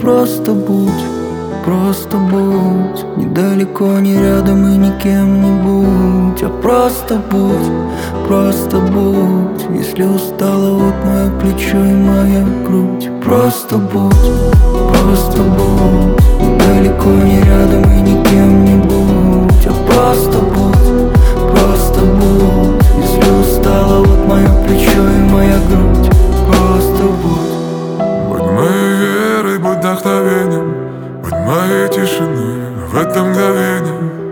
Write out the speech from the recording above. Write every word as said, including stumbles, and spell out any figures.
просто будь, просто будь. Недалеко, не рядом и никем не будь, а просто будь, просто будь. Если устала, вот мое плечо и моя грудь. Просто будь, просто будь. Недалеко,